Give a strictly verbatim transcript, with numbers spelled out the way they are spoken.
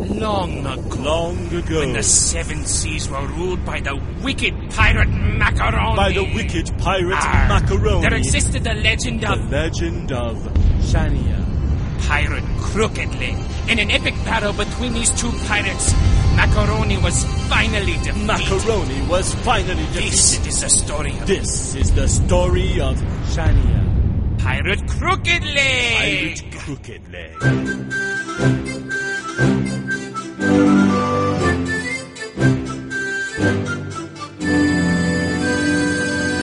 long ago. Long ago. When the seven seas were ruled by the wicked pirate Macaroni. By the wicked pirate Arr, Macaroni. There existed the legend The of legend of Shania. Pirate Crooked Leg. In an epic battle between these two pirates, Macaroni was finally defeated. Macaroni was finally defeated. This is the story of This is the story of Shania. Pirate Crooked Leg. Pirate Crooked Leg.